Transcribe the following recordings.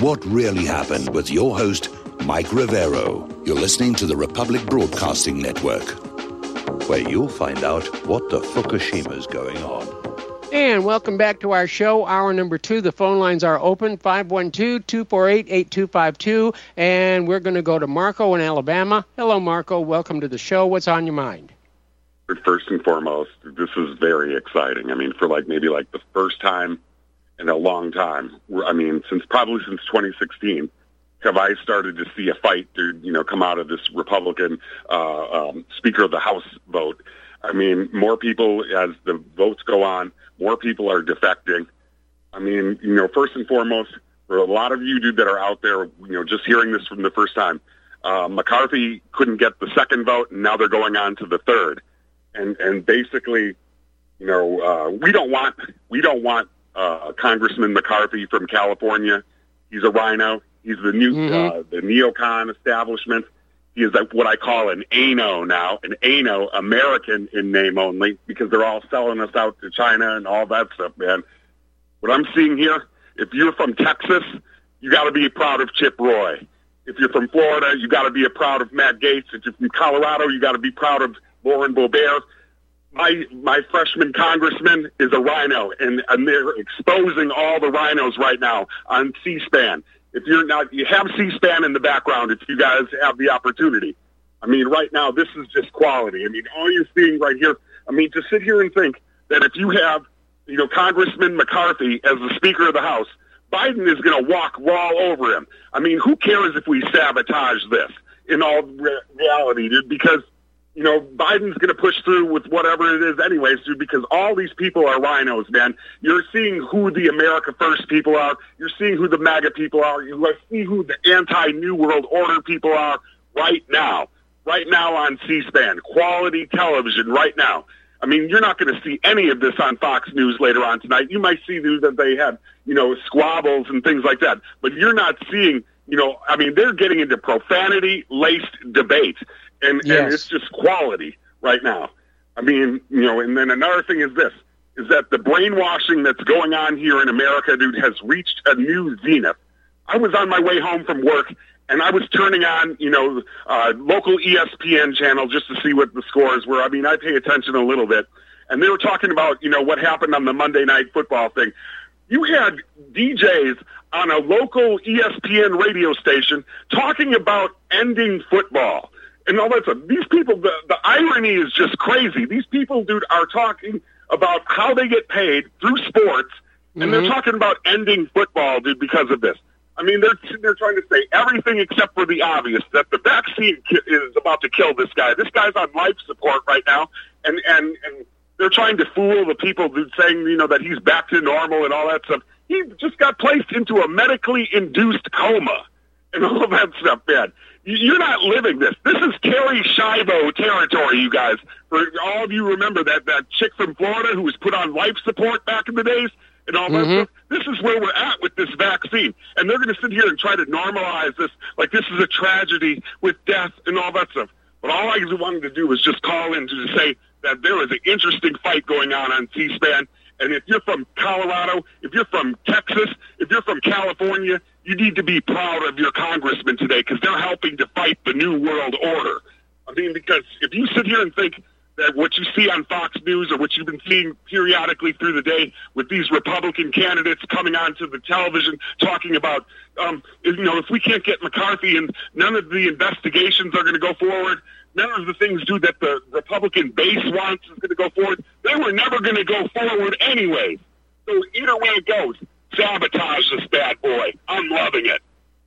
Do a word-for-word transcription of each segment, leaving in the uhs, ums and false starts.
what really happened with your host, Mike Rivero. You're listening to the Republic Broadcasting Network, where you'll find out what the Fukushima's going on. And welcome back to our show, hour number two. The phone lines are open, five one two, two four eight, eight two five two. And we're going to go to Marco in Alabama. Hello, Marco. Welcome to the show. What's on your mind? First and foremost, this is very exciting. I mean, for like maybe like the first time in a long time, I mean, since probably since twenty sixteen, have I started to see a fight to, you know, come out of this Republican uh, um, Speaker of the House vote. I mean, more people, as the votes go on, more people are defecting. I mean, you know, first and foremost, for a lot of you dude that are out there, you know, just hearing this from the first time, uh, McCarthy couldn't get the second vote, and now they're going on to the third. And and basically, you know, uh, we don't want we don't want uh, Congressman McCarthy from California. He's a rhino. He's the new mm-hmm. uh, the neocon establishment. He is what I call an A N O now, an A N O, American in name only, because they're all selling us out to China and all that stuff, man. What I'm seeing here, if you're from Texas, you got to be proud of Chip Roy. If you're from Florida, you got to be proud of Matt Gaetz. If you're from Colorado, you got to be proud of Lauren Boebert. My my freshman congressman is a rhino, and, and they're exposing all the rhinos right now on C-SPAN. If you're not, you have C-SPAN in the background if you guys have the opportunity. I mean, right now, this is just quality. I mean, all you're seeing right here, I mean, to sit here and think that if you have, you know, Congressman McCarthy as the Speaker of the House, Biden is going to walk all over him. I mean, who cares if we sabotage this in all re- reality, dude? Because, you know, Biden's going to push through with whatever it is anyways, dude, because all these people are rhinos, man. You're seeing who the America First people are. You're seeing who the MAGA people are. You see who the anti-New World Order people are right now. Right now on C-SPAN. Quality television right now. I mean, you're not going to see any of this on Fox News later on tonight. You might see that they have, you know, squabbles and things like that. But you're not seeing, you know, I mean, they're getting into profanity-laced debate. And, yes. and it's just quality right now. I mean, you know, and then another thing is this, is that the brainwashing that's going on here in America, dude, has reached a new zenith. I was on my way home from work, and I was turning on, you know, uh, local E S P N channel just to see what the scores were. I mean, I pay attention a little bit. And they were talking about, you know, what happened on the Monday Night Football thing. You had D Js on a local E S P N radio station talking about ending football. And all that stuff. These people, the, the irony is just crazy. These people, dude, are talking about how they get paid through sports, and mm-hmm. they're talking about ending football, dude, because of this. I mean, they're they're trying to say everything except for the obvious, that the vaccine is about to kill this guy. This guy's on life support right now, and, and, and they're trying to fool the people, dude, saying, you know, that he's back to normal and all that stuff. He just got placed into a medically induced coma and all that stuff, man. You're not living this. This is Terry Schiavo territory, you guys. For all of you remember that, that chick from Florida who was put on life support back in the days and all mm-hmm. that stuff. This is where we're at with this vaccine. And they're going to sit here and try to normalize this like this is a tragedy with death and all that stuff. But all I wanted to do was just call in to say that there is an interesting fight going on on C-SPAN. And if you're from Colorado, if you're from Texas, if you're from California, you need to be proud of your congressman today because they're helping to fight the New World Order. I mean, because if you sit here and think that what you see on Fox News or what you've been seeing periodically through the day with these Republican candidates coming onto the television talking about, um, you know, if we can't get McCarthy and none of the investigations are going to go forward, none of the things, dude, that the Republican base wants is going to go forward, they were never going to go forward anyway. So either way it goes, sabotage this bad boy. I'm loving it.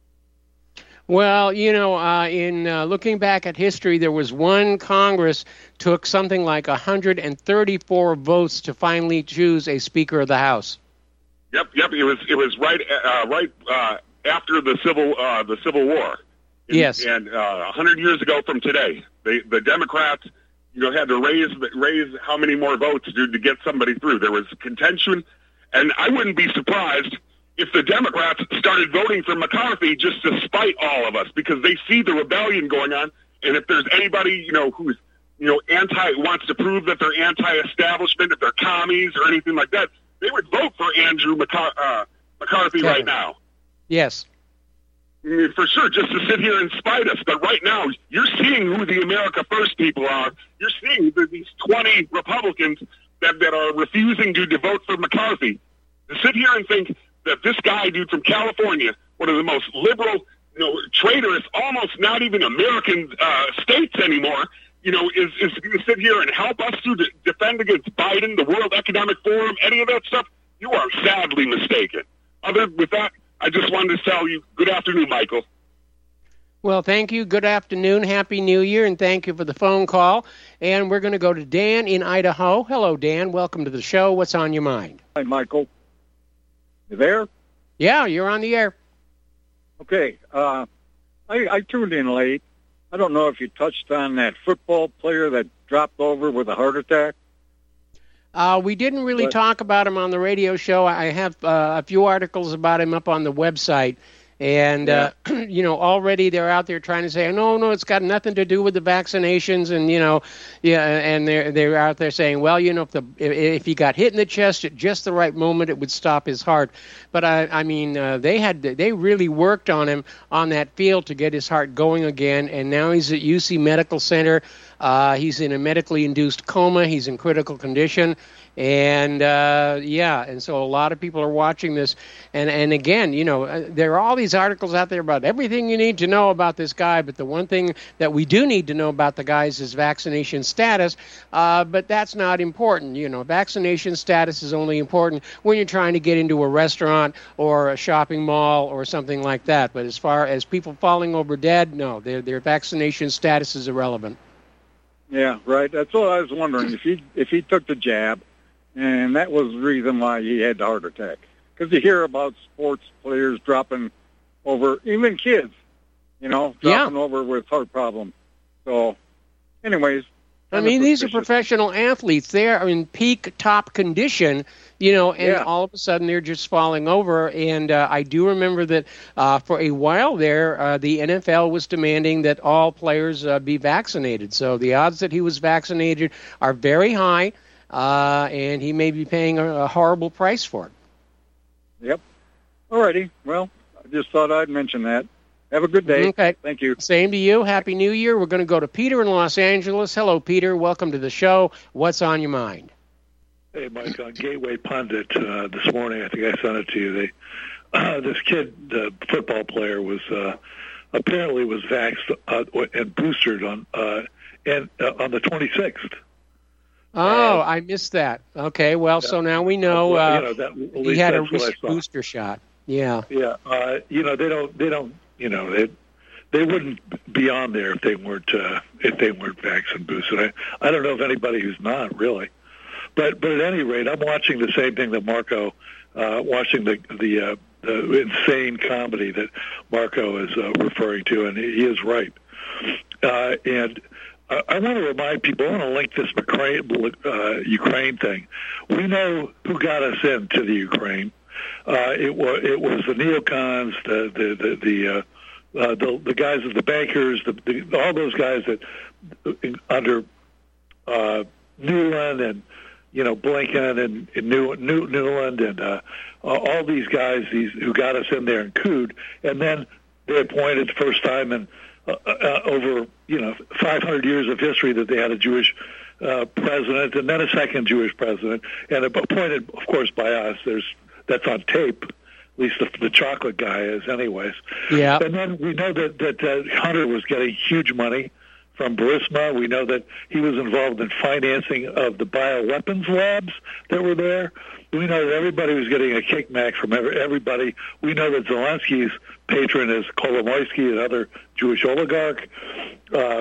Well, you know, uh, in uh, looking back at history, there was one Congress took something like one hundred thirty-four votes to finally choose a Speaker of the House. Yep, yep. It was it was right uh, right uh, after the Civil uh, the Civil War. And, yes, and uh, one hundred years ago from today, they, the Democrats, you know, had to raise raise how many more votes, dude, to get somebody through. There was contention, and I wouldn't be surprised if the Democrats started voting for McCarthy just to spite all of us because they see the rebellion going on. And if there's anybody, you know, who's, you know, anti, wants to prove that they're anti-establishment, if they're commies or anything like that, they would vote for Andrew McCar- uh, McCarthy Kevin. right now. Yes. for sure, just to sit here and spite us. But right now, you're seeing who the America First people are. You're seeing the, these twenty Republicans that, that are refusing to, to vote for McCarthy. To sit here and think that this guy, dude, from California, one of the most liberal, you know, traitorous, almost not even American uh, states anymore, you know, is, is going to sit here and help us to de- defend against Biden, the World Economic Forum, any of that stuff. You are sadly mistaken. Other with that, I just wanted to tell you, good afternoon, Michael. Well, thank you. Good afternoon. Happy New Year, and thank you for the phone call. And we're going to go to Dan in Idaho. Hello, Dan. Welcome to the show. What's on your mind? Hi, Michael. You there? Yeah, you're on the air. Okay. Uh, I, I tuned in late. I don't know if you touched on that football player that dropped over with a heart attack. Uh, we didn't really but, talk about him on the radio show. I have uh, a few articles about him up on the website. And, yeah. uh, you know, already they're out there trying to say, no, no, it's got nothing to do with the vaccinations. And, you know, yeah, and they're, they're out there saying, well, you know, if, the, if, if he got hit in the chest at just the right moment, it would stop his heart. But, I, I mean, uh, they had they really worked on him on that field to get his heart going again. And now he's at U C Medical Center. Uh, he's in a medically induced coma. He's in critical condition. And, uh, yeah, and so a lot of people are watching this. And, and again, you know, there are all these articles out there about everything you need to know about this guy. But the one thing that we do need to know about the guy is his vaccination status. Uh, but that's not important. You know, vaccination status is only important when you're trying to get into a restaurant or a shopping mall or something like that. But as far as people falling over dead, no, their, their vaccination status is irrelevant. Yeah, right. That's what I was wondering. If he if he took the jab, and that was the reason why he had the heart attack. Because you hear about sports players dropping over, even kids, you know, dropping yeah. over with heart problems. So, anyways. I mean, these are professional athletes. They're in peak top condition, you know, and yeah. all of a sudden they're just falling over. And uh, I do remember that uh, for a while there, uh, the N F L was demanding that all players uh, be vaccinated. So the odds that he was vaccinated are very high. Uh, and he may be paying a, a horrible price for it. Yep. All righty. Well, I just thought I'd mention that. Have a good day. Okay. Thank you. Same to you. Happy New Year. We're going to go to Peter in Los Angeles. Hello, Peter. Welcome to the show. What's on your mind? Hey, Mike, on Gateway Pundit uh, this morning, I think I sent it to you. They, uh, this kid, the football player, was uh, apparently was vaxxed uh, and boosted on uh, and uh, on the twenty-sixth. Oh, uh, I missed that. Okay, well, yeah. So now we know, well, uh, you know that, he had a booster shot. Yeah. Yeah. Uh, you know, they don't. They don't. You know, they they wouldn't be on there if they weren't uh, if they weren't vaccinated and boosted. I, I don't know of anybody who's not really. But but at any rate, I'm watching the same thing that Marco, uh, watching the the, uh, the insane comedy that Marco is uh, referring to, and he is right. Uh, and I, I want to remind people. I want to link this Ukraine, uh, Ukraine thing. We know who got us into the Ukraine. Uh, it was it was the neocons, the the the the, uh, uh, the, the guys of the bankers, the, the, all those guys that under uh, Newland and you know Blinken and, and New, New, Newland and uh, all these guys these who got us in there and cooed, and then they appointed the first time in uh, uh, over you know five hundred years of history that they had a Jewish uh, president, and then a second Jewish president, and appointed, of course, by us. There's That's on tape, at least the, the chocolate guy is anyways. Yeah. And then we know that, that uh, Hunter was getting huge money from Burisma. We know that he was involved in financing of the bioweapons labs that were there. We know that everybody was getting a kickback from every, everybody. We know that Zelensky's patron is Kolomoisky, another Jewish oligarch. Uh,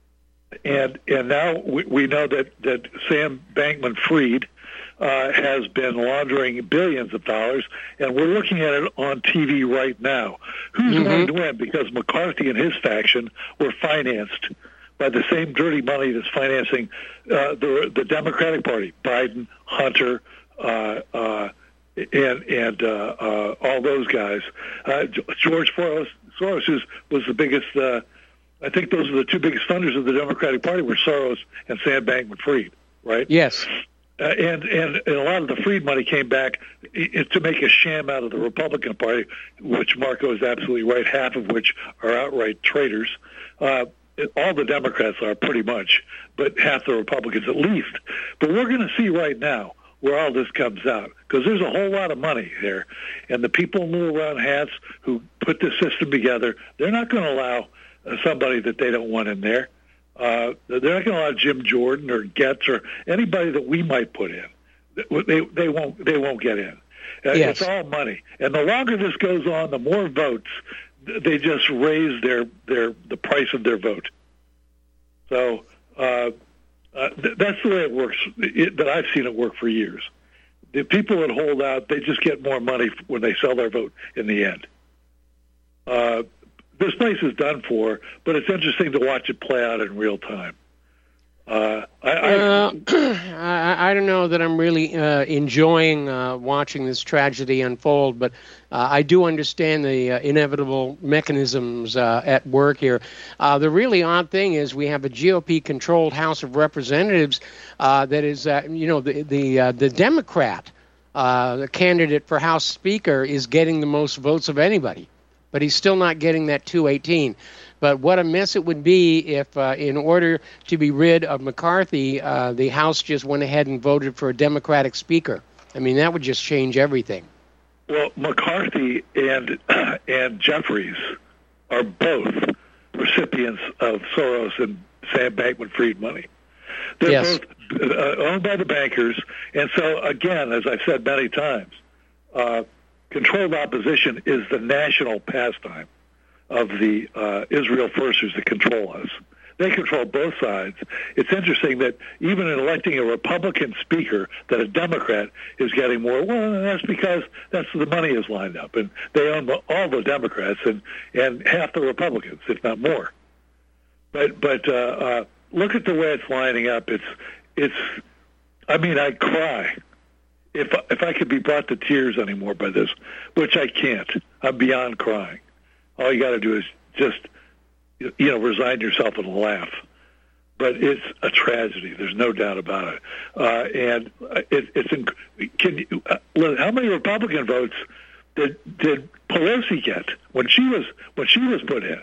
and and now we, we know that, that Sam Bankman-Fried Uh, has been laundering billions of dollars, and we're looking at it on T V right now. Who's mm-hmm. going to win? Because McCarthy and his faction were financed by the same dirty money that's financing uh, the the Democratic Party, Biden, Hunter, uh, uh, and and uh, uh, all those guys. Uh, George Soros, Soros is, was the biggest. Uh, I think those are the two biggest funders of the Democratic Party were Soros and Sam Bankman-Fried, right? Yes. uh, and, and and a lot of the freed money came back to make a sham out of the Republican Party, which Marco is absolutely right. Half of which are outright traitors. Uh, all the Democrats are pretty much, but half the Republicans at least. But we're going to see right now where all this comes out, because there's a whole lot of money there, and the people in little round hats who put this system together, they're not going to allow uh, somebody that they don't want in there. Uh, they're not going to allow Jim Jordan or Getz or anybody that we might put in. They they won't they won't get in. Uh, yes. It's all money, and the longer this goes on, the more votes they just raise their their the price of their vote. So uh, uh, th- that's the way it works. It, that I've seen it work for years. The people that hold out, they just get more money when they sell their vote in the end. Uh, This place is done for, but it's interesting to watch it play out in real time. Uh, I, I, uh, I, I don't know that I'm really uh, enjoying uh, watching this tragedy unfold, but uh, I do understand the uh, inevitable mechanisms uh, at work here. Uh, the really odd thing is we have a G O P-controlled House of Representatives uh, that is, uh, you know, the the uh, the Democrat, uh, the candidate for House Speaker, is getting the most votes of anybody. But he's still not getting that two eighteen. But what a mess it would be if, uh, in order to be rid of McCarthy, uh, the House just went ahead and voted for a Democratic speaker. I mean, that would just change everything. Well, McCarthy and uh, and Jeffries are both recipients of Soros and Sam Bankman-Fried money. They're Yes. both uh, owned by the bankers. And so, again, as I've said many times, uh, controlled opposition is the national pastime of the uh, Israel Firsters that control us. They control both sides. It's interesting that even in electing a Republican speaker, that a Democrat is getting more. Well, that's because that's the money is lined up, and they own all the Democrats and, and half the Republicans, if not more. But but uh, uh, look at the way it's lining up. It's it's. I mean, I cry. If if I could be brought to tears anymore by this, which I can't, I'm beyond crying. All you got to do is just, you know, resign yourself and laugh. But it's a tragedy. There's no doubt about it. Uh, and it, it's inc- can you, uh, how many Republican votes did did Pelosi get when she was when she was put in?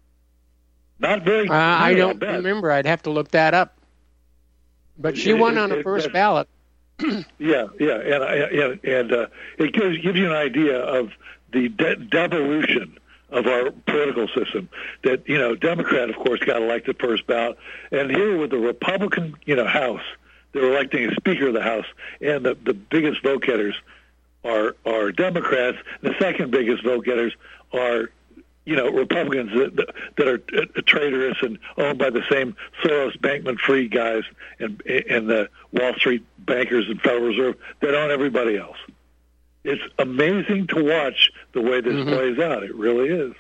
Not very. Uh, I don't bad. remember. I'd have to look that up. But she won on a first ballot. Yeah, yeah, and and, and uh, it gives, gives you an idea of the de- devolution of our political system. That, you know, Democrat, of course, got elected first ballot, and here with the Republican, you know, House, they're electing a Speaker of the House, and the, the biggest vote getters are are Democrats. The second biggest vote getters are, you know, Republicans that, that are traitorous and owned by the same Soros, Bankman-Fried guys and and the Wall Street bankers and Federal Reserve that own everybody else. It's amazing to watch the way this mm-hmm. plays out. It really is.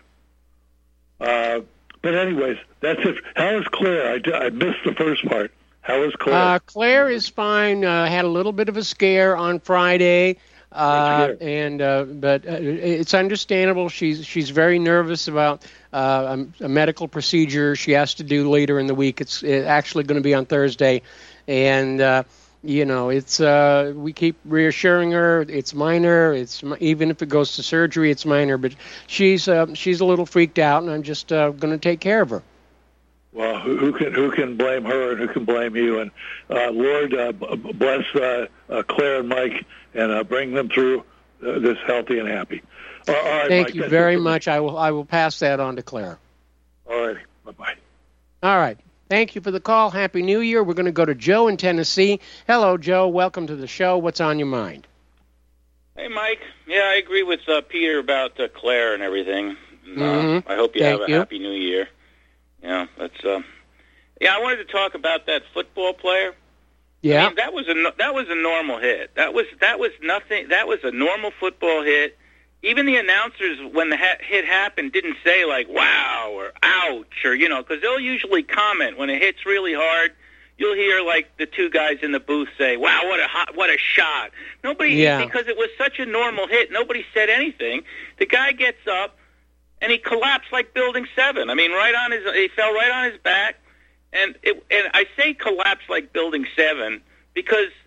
Uh, but anyways, that's it. How is Claire? I, I missed the first part. How is Claire? Uh, Claire is fine. Uh, had a little bit of a scare on Friday. Uh, and uh, but uh, it's understandable. She's she's very nervous about uh, a, a medical procedure she has to do later in the week. It's it actually going to be on Thursday, and uh, you know it's uh, we keep reassuring her it's minor. It's even if it goes to surgery, it's minor. But she's uh, she's a little freaked out, and I'm just uh, going to take care of her. Well, who, who can who can blame her and who can blame you? And uh, Lord uh, bless uh, uh, Claire and Mike and uh, bring them through uh, this healthy and happy. Uh, all right, Thank Mike, you very much. I will I will pass that on to Claire. All right. Bye-bye. All right. Thank you for the call. Happy New Year. We're going to go to Joe in Tennessee. Hello, Joe. Welcome to the show. What's on your mind? Hey, Mike. Yeah, I agree with uh, Peter about uh, Claire and everything. Uh, Mm-hmm. I hope you Thank have a you. happy New Year. Yeah, that's. Uh, yeah, I wanted to talk about that football player. Yeah. I mean, that was a no- that was a normal hit. That was that was nothing. That was a normal football hit. Even the announcers, when the ha- hit happened, didn't say like "wow" or "ouch" or you know, because they'll usually comment when it hits really hard. You'll hear like the two guys in the booth say, "Wow, what a hot, what a shot!" Nobody, Yeah. because it was such a normal hit, nobody said anything. The guy gets up and he collapsed like Building Seven. I mean, right on his, he fell right on his back. And it, and I say collapse like Building Seven because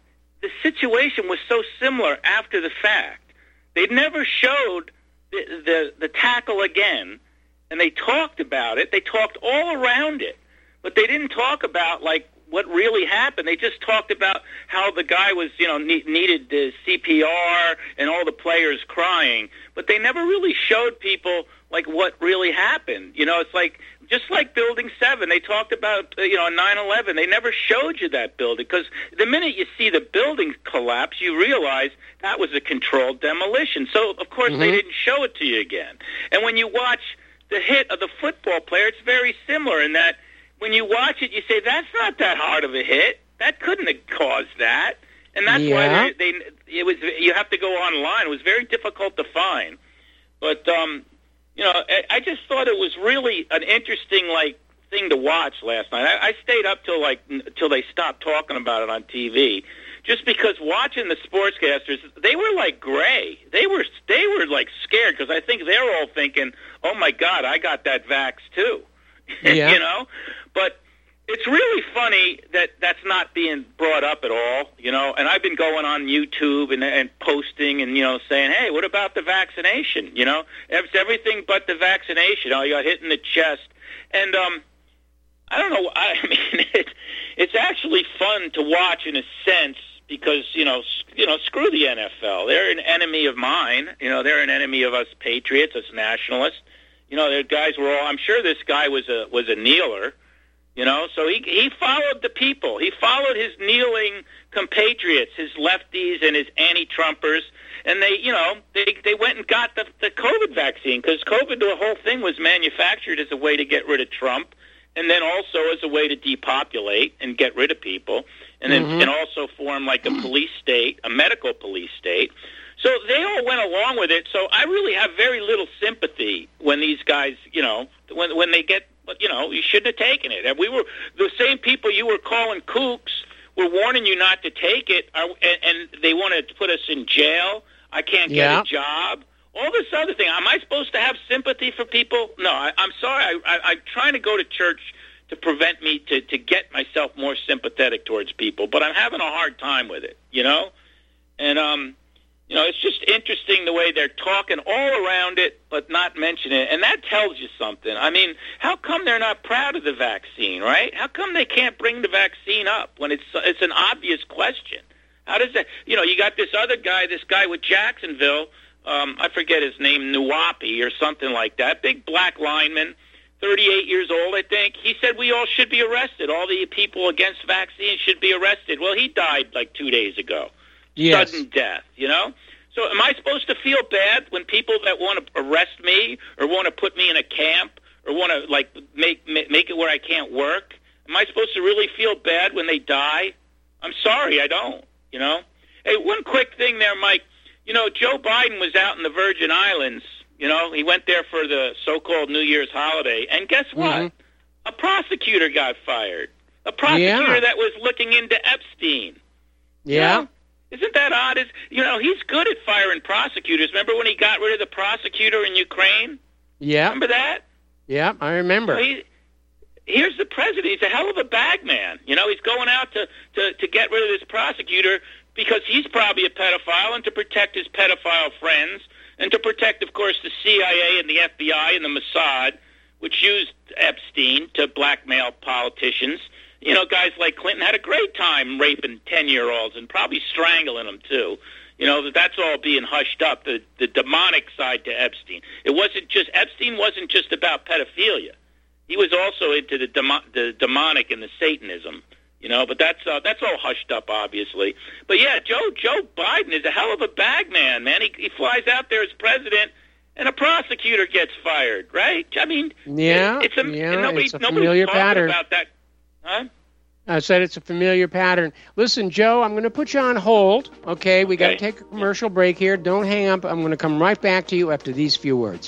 the situation was so similar after the fact. They never showed the, the, the tackle again, and they talked about it. They talked all around it, but they didn't talk about, like, what really happened. They just talked about how the guy was, you know, ne- needed the C P R and all the players crying, but they never really showed people, like, what really happened. You know, it's like, just like Building seven, they talked about, you know, nine eleven. They never showed you that building, because the minute you see the building collapse, you realize that was a controlled demolition. So, of course, mm-hmm. they didn't show it to you again. And when you watch the hit of the football player, it's very similar in that when you watch it, you say, that's not that hard of a hit. That couldn't have caused that. And that's yeah. why they, they it was. You have to go online. It was very difficult to find. But, um, you know, I, I just thought it was really an interesting, like, thing to watch last night. I, I stayed up till, like, till they stopped talking about it on T V, just because watching the sportscasters, they were, like, gray. They were, they were like, scared, because I think they were all thinking, oh, my God, I got that vax, too. Yeah. You know? But it's really funny that that's not being brought up at all, you know, and I've been going on YouTube and, and posting and, you know, saying, hey, what about the vaccination, you know? It's everything but the vaccination. You know, you got hit in the chest. And um, I don't know, I mean, it, it's actually fun to watch in a sense because, you know, you know, screw the N F L. They're an enemy of mine. You know, they're an enemy of us patriots, us nationalists. You know, the guys were all, I'm sure this guy was a was a kneeler. You know, so he he followed the people. He followed his kneeling compatriots, his lefties and his anti-Trumpers, and they, you know, they they went and got the the COVID vaccine because COVID, the whole thing was manufactured as a way to get rid of Trump, and then also as a way to depopulate and get rid of people, and then mm-hmm. and also form like a police state, a medical police state. So they all went along with it. So I really have very little sympathy when these guys, you know, when when they get. But, you know, you shouldn't have taken it. And we were the same people you were calling kooks were warning you not to take it, and, and they wanted to put us in jail. I can't get yeah. a job. All this other thing. Am I supposed to have sympathy for people? No, I, I'm sorry. I, I, I'm trying to go to church to prevent me to, to get myself more sympathetic towards people, but I'm having a hard time with it, you know? And, um... You know, it's just interesting the way they're talking all around it, but not mentioning it. And that tells you something. I mean, how come they're not proud of the vaccine, right? How come they can't bring the vaccine up when it's it's an obvious question? How does that, you know, you got this other guy, this guy with Jacksonville, um, I forget his name, Nuwapi or something like that, big black lineman, thirty-eight years old, I think. He said we all should be arrested. All the people against vaccines should be arrested. Well, he died like two days ago. Yes. Sudden death, you know? So am I supposed to feel bad when people that want to arrest me or want to put me in a camp or want to, like, make make it where I can't work? Am I supposed to really feel bad when they die? I'm sorry, I don't, you know? Hey, one quick thing there, Mike. You know, Joe Biden was out in the Virgin Islands. You know, he went there for the so-called New Year's holiday. And guess what? Mm-hmm. A prosecutor got fired. A prosecutor yeah. that was looking into Epstein. Yeah. You know? Isn't that odd? Is, you know, he's good at firing prosecutors. Remember when he got rid of the prosecutor in Ukraine? Yeah. Remember that? Yeah, I remember. So he, here's the president. He's a hell of a bag man. You know, he's going out to, to, to get rid of this prosecutor because he's probably a pedophile and to protect his pedophile friends and to protect, of course, the C I A and the F B I and the Mossad, which used Epstein to blackmail politicians. You know, guys like Clinton had a great time raping ten-year-olds and probably strangling them, too. You know, that's all being hushed up, the, the demonic side to Epstein. It wasn't just, Epstein wasn't just about pedophilia. He was also into the, demo, the demonic and the Satanism, you know, but that's uh, that's all hushed up, obviously. But, yeah, Joe Joe Biden is a hell of a bag man, man. He, he flies out there as president, and a prosecutor gets fired, right? I mean, yeah, it, it's a, yeah, nobody, it's a nobody's familiar talking pattern. about that. Huh? I said it's a familiar pattern. Listen, Joe, I'm going to put you on hold. Okay, we got to Okay. take a commercial break here. Don't hang up. I'm going to come right back to you after these few words.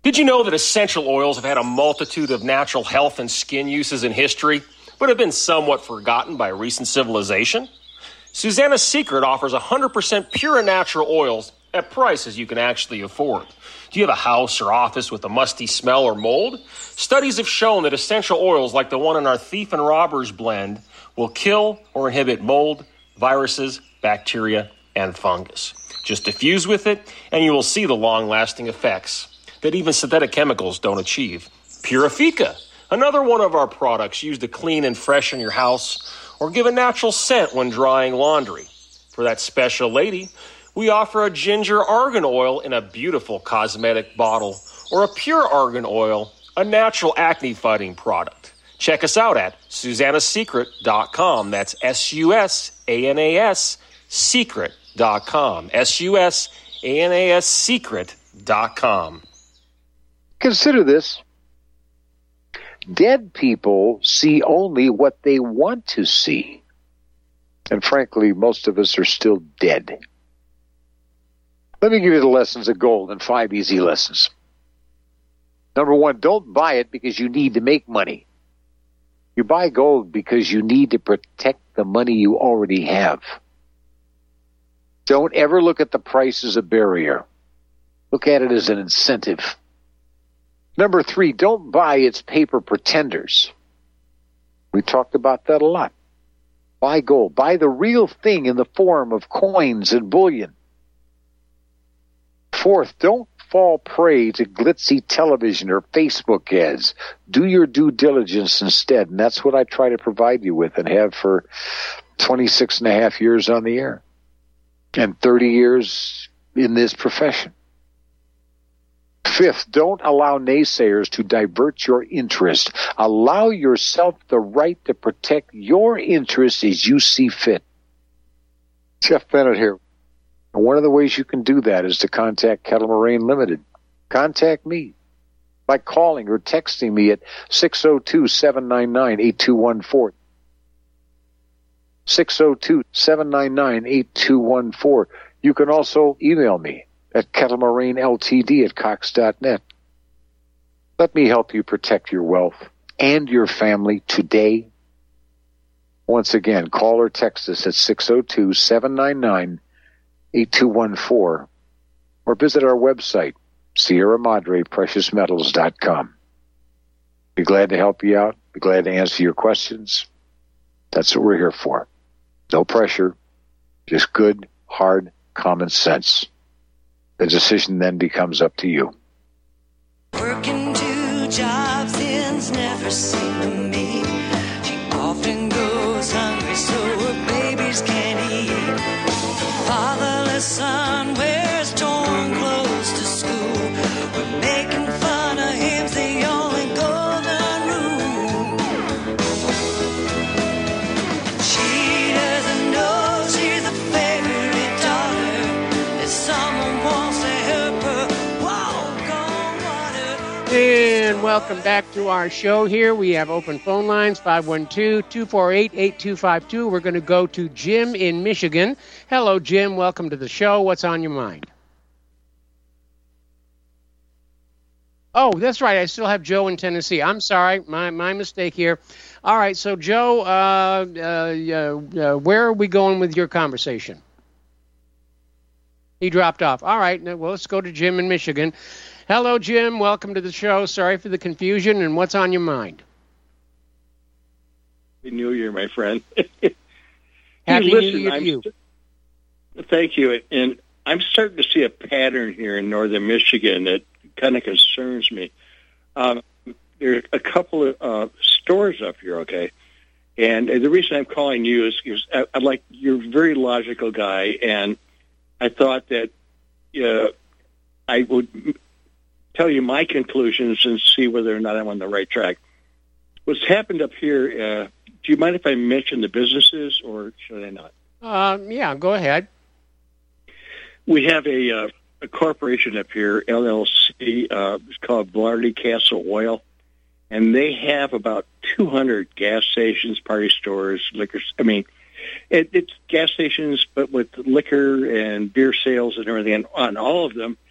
Did you know that essential oils have had a multitude of natural health and skin uses in history, but have been somewhat forgotten by recent civilization? Susanna's Secret offers one hundred percent pure and natural oils at prices you can actually afford. Do you have a house or office with a musty smell or mold? Studies have shown that essential oils like the one in our Thief and Robbers blend will kill or inhibit mold, viruses, bacteria, and fungus. Just diffuse with it, and you will see the long-lasting effects that even synthetic chemicals don't achieve. Purifica, another one of our products used to clean and freshen your house or give a natural scent when drying laundry. For that special lady, we offer a ginger argan oil in a beautiful cosmetic bottle or a pure argan oil, a natural acne-fighting product. Check us out at susanna secret dot com. That's S U S A N A S secret dot com. S U S A N A S secret dot com. Consider this. Dead people see only what they want to see. And frankly, most of us are still dead. Let me give you the lessons of gold in five easy lessons. Number one, don't buy it because you need to make money. You buy gold because you need to protect the money you already have. Don't ever look at the price as a barrier. Look at it as an incentive. Number three, don't buy its paper pretenders. We talked about that a lot. Buy gold. Buy the real thing in the form of coins and bullion. Fourth, don't fall prey to glitzy television or Facebook ads. Do your due diligence instead, and that's what I try to provide you with and have for twenty-six and a half years on the air and thirty years in this profession. Fifth, don't allow naysayers to divert your interest. Allow yourself the right to protect your interests as you see fit. Jeff Bennett here. And one of the ways you can do that is to contact Kettle Moraine Limited. Contact me by calling or texting me at six oh two, seven nine nine, eight two one four. six oh two, seven nine nine, eight two one four. You can also email me at Kettle Moraine L T D at cox dot net. Let me help you protect your wealth and your family today. Once again, call or text us at six oh two, seven nine nine, eight two one four or visit our website, Sierra Madre Precious Metals dot com. Be glad to help you out. Be glad to answer your questions. That's what we're here for. No pressure, just good, hard, common sense. The decision then becomes up to you. Working two jobs ends never seem to meet. She often goes hungry so her babies can't eat. Fatherless son wears torn clothes to school. We're making fun of him's the only golden rule. She doesn't know she's a favorite daughter. If someone wants to help her walk on water. And welcome back to our show here. We have open phone lines, five one two, two four eight, eight two five two. We're going to go to Jim in Michigan. Hello, Jim. Welcome to the show. What's on your mind? Oh, that's right. I still have Joe in Tennessee. I'm sorry. My my mistake here. All right. So, Joe, uh, uh, uh, uh, where are we going with your conversation? He dropped off. All right. Well, let's go to Jim in Michigan. Hello, Jim. Welcome to the show. Sorry for the confusion. And what's on your mind? Happy New Year, my friend. Happy Listen, New Year to I'm you. St- Thank you. And I'm starting to see a pattern here in northern Michigan that kind of concerns me. Um, there are a couple of uh, stores up here, okay? And the reason I'm calling you is because I, I like you're a very logical guy, and I thought that uh, I would tell you my conclusions and see whether or not I'm on the right track. What's happened up here, uh, do you mind if I mention the businesses, or should I not? Um, yeah, go ahead. We have a, uh, a corporation up here, L L C, uh, it's called Blarney Castle Oil, and they have about two hundred gas stations, party stores, liquor. I mean, it, it's gas stations, but with liquor and beer sales and everything. And on all of them,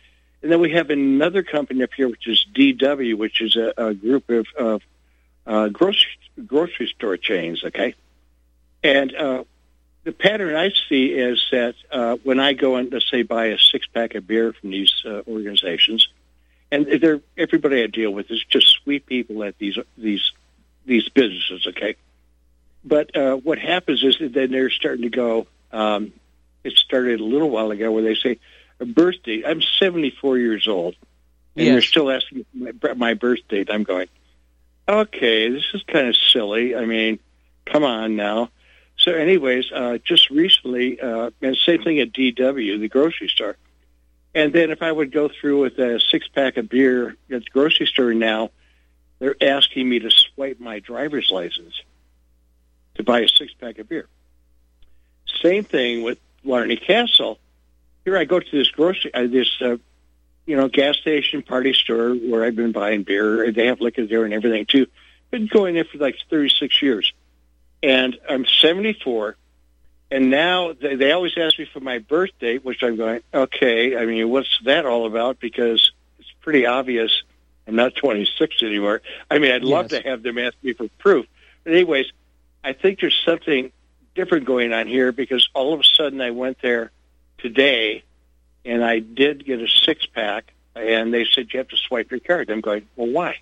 And then we have another company up here, which is D W, which is a, a group of, of uh, grocery, grocery store chains, okay? And uh, the pattern I see is that uh, when I go and, let's say, buy a six-pack of beer from these uh, organizations, and they're, everybody I deal with is just sweet people at these these these businesses, okay? But uh, what happens is that then they're starting to go, um, it started a little while ago where they say, a birth date. I'm seventy-four years old, and yes. they're still asking my, my birth date. I'm going, okay, this is kind of silly. I mean, come on now. So anyways, uh, just recently, uh, and same thing at D W, the grocery store. And then if I would go through with a six-pack of beer at the grocery store now, they're asking me to swipe my driver's license to buy a six-pack of beer. Same thing with Larney Castle. Here I go to this grocery, uh, this, uh, you know, gas station, party store where I've been buying beer. They have liquor there and everything, too. Been going there for like thirty-six years. And I'm seventy-four, and now they, they always ask me for my birth date, which I'm going, okay, I mean, what's that all about? Because it's pretty obvious I'm not twenty-six anymore. I mean, I'd love yes. to have them ask me for proof. But anyways, I think there's something different going on here because all of a sudden I went there today, and I did get a six-pack, and they said, you have to swipe your card. I'm going, well, why?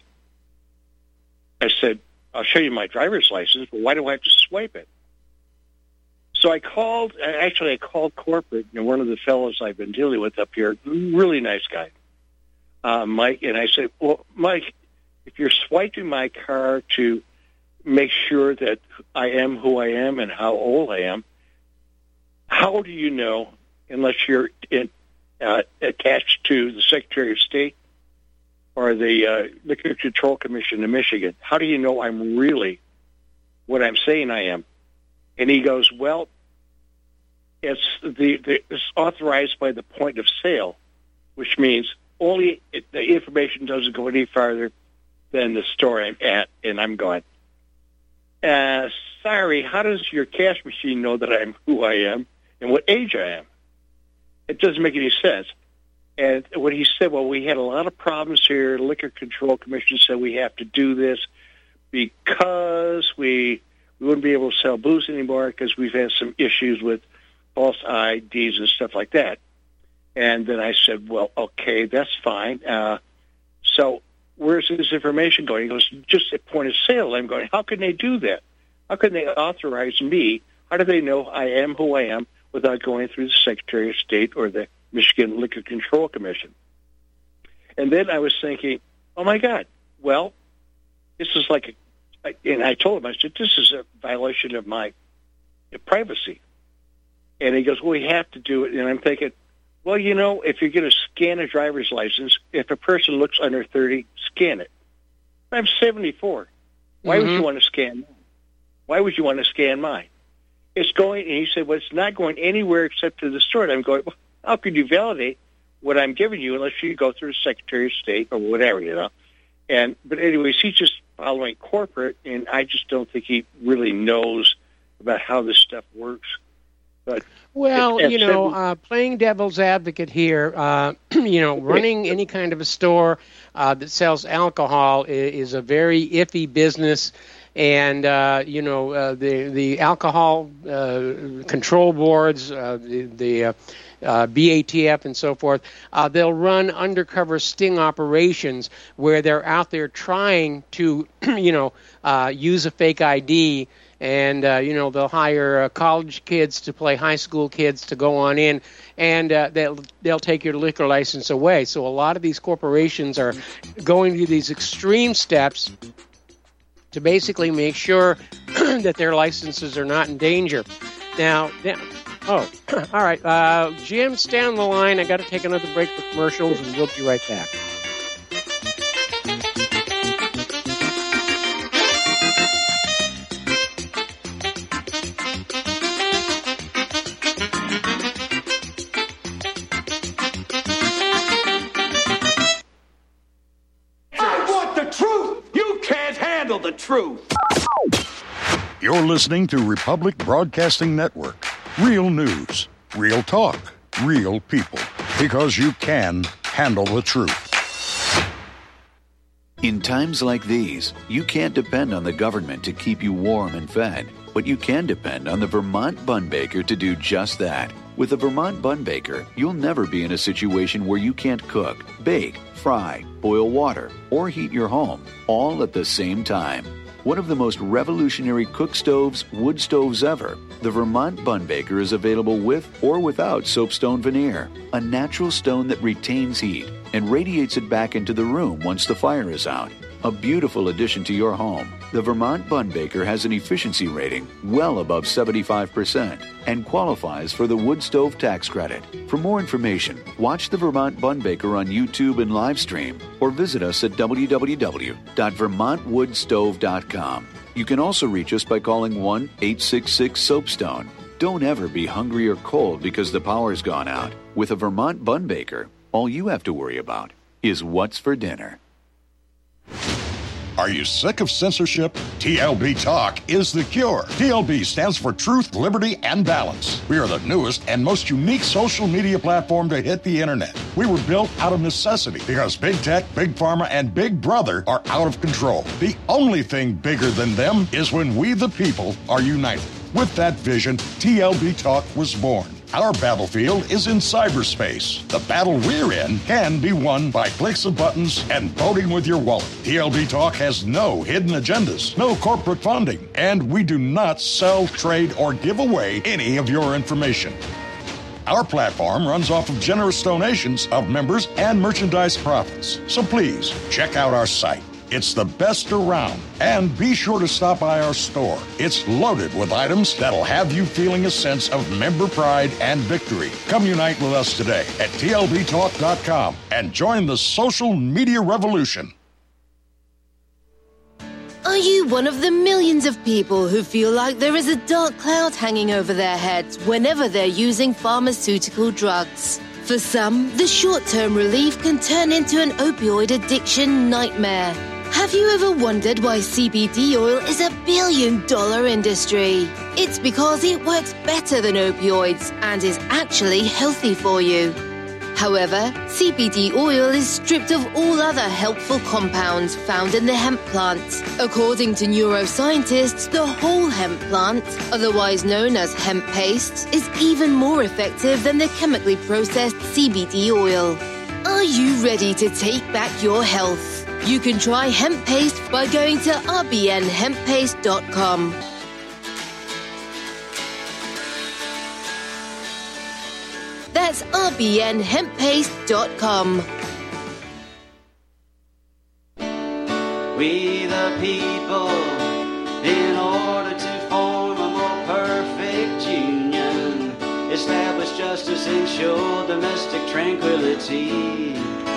I said, I'll show you my driver's license, but why do I have to swipe it? So I called, actually I called corporate, and one of the fellows I've been dealing with up here, really nice guy, uh, Mike, and I said, well, Mike, if you're swiping my card to make sure that I am who I am and how old I am, how do you know, unless you're in, uh, attached to the Secretary of State or the uh, Liquor Control Commission of Michigan, how do you know I'm really what I'm saying I am? And he goes, well, it's the, the it's authorized by the point of sale, which means only it, the information doesn't go any farther than the store I'm at. And I'm going, uh, sorry, how does your cash machine know that I'm who I am and what age I am? It doesn't make any sense. And when he said, well, we had a lot of problems here, the Liquor Control Commission said we have to do this because we we wouldn't be able to sell booze anymore because we've had some issues with false I Ds and stuff like that. And then I said, well, okay, that's fine. Uh, so where's this information going? He goes, just at point of sale. I'm going, how can they do that? How can they authorize me? How do they know I am who I am without going through the Secretary of State or the Michigan Liquor Control Commission? And then I was thinking, oh, my God, well, this is like a, and I told him, I said, this is a violation of my privacy. And he goes, well, we have to do it. And I'm thinking, well, you know, if you're going to scan a driver's license, if a person looks under thirty, scan it. I'm seventy-four. Why mm-hmm. would you want to scan mine? Why would you want to scan mine? It's going, and he said, well, it's not going anywhere except to the store. And I'm going, well, how could you validate what I'm giving you unless you go through the Secretary of State or whatever, you know? And but anyways, he's just following corporate, and I just don't think he really knows about how this stuff works. But well, it, you know, uh, playing devil's advocate here, uh, you know, running any kind of a store uh, that sells alcohol is, is a very iffy business. And, uh, you know, uh, the, the alcohol uh, control boards, uh, the, the uh, uh, B A T F and so forth, uh, they'll run undercover sting operations where they're out there trying to, you know, uh, use a fake I D. And, uh, you know, they'll hire uh, college kids to play high school kids to go on in, and uh, they'll, they'll take your liquor license away. So a lot of these corporations are going to these extreme steps to basically make sure that their licenses are not in danger. Now, now oh, all right. Uh, Jim, stay on the line. I got to take another break for commercials, and we'll be right back. The truth. You're listening to Republic Broadcasting Network. Real news, real talk, real people. Because you can handle the truth. In times like these, you can't depend on the government to keep you warm and fed, but you can depend on the Vermont Bun Baker to do just that. With the Vermont Bun Baker, you'll never be in a situation where you can't cook, bake, fry, boil water, or heat your home, all at the same time. One of the most revolutionary cook stoves, wood stoves ever, the Vermont Bun Baker is available with or without soapstone veneer, a natural stone that retains heat and radiates it back into the room once the fire is out. A beautiful addition to your home, the Vermont Bun Baker has an efficiency rating well above seventy-five percent and qualifies for the wood stove tax credit. For more information, watch the Vermont Bun Baker on YouTube and live stream or visit us at w w w dot vermont wood stove dot com. You can also reach us by calling one eight six six soapstone. Don't ever be hungry or cold because the power's gone out. With a Vermont Bun Baker, all you have to worry about is what's for dinner. Are you sick of censorship? T L B Talk is the cure. T L B stands for Truth, Liberty, and Balance. We are the newest and most unique social media platform to hit the internet. We were built out of necessity because Big Tech, Big Pharma, and Big Brother are out of control. The only thing bigger than them is when we, the people, are united. With that vision, T L B Talk was born. Our battlefield is in cyberspace. The battle we're in can be won by clicks of buttons and voting with your wallet. T L B Talk has no hidden agendas, no corporate funding, and we do not sell, trade, or give away any of your information. Our platform runs off of generous donations of members and merchandise profits. So please, check out our site. It's the best around. And be sure to stop by our store. It's loaded with items that'll have you feeling a sense of member pride and victory. Come unite with us today at T L B talk dot com and join the social media revolution. Are you one of the millions of people who feel like there is a dark cloud hanging over their heads whenever they're using pharmaceutical drugs? For some, the short-term relief can turn into an opioid addiction nightmare. Have you ever wondered why C B D oil is a billion-dollar industry? It's because it works better than opioids and is actually healthy for you. However, C B D oil is stripped of all other helpful compounds found in the hemp plant. According to neuroscientists, the whole hemp plant, otherwise known as hemp paste, is even more effective than the chemically processed C B D oil. Are you ready to take back your health? You can try hemp paste by going to r b n hemp paste dot com. That's r b n hemp paste dot com. We the people, in order to form a more perfect union, establish justice, ensure domestic tranquility,